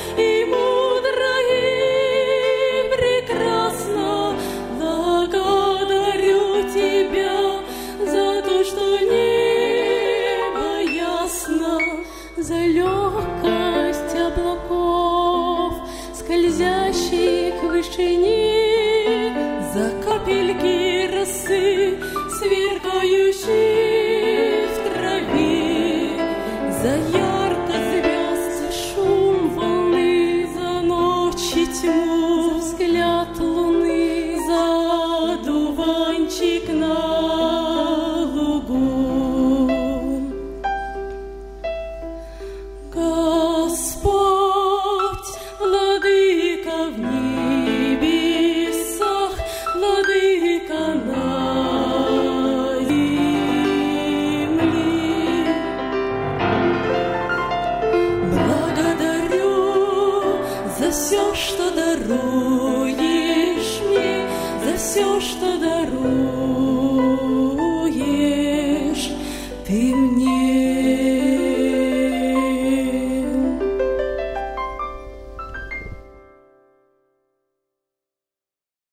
и мудро, и прекрасно. Благодарю Тебя за то, что небо ясно, за легкость облаков, скользящих к вышине, за капельки росы, сверкающие в траве, за ярко звезд шум волны, за ночь и тьму, за взгляд луны, за дуванчик на лугу. Господь, владыка в небесах, владыка на земле. Благодарю за все, что даруешь мне, за все, что даруешь.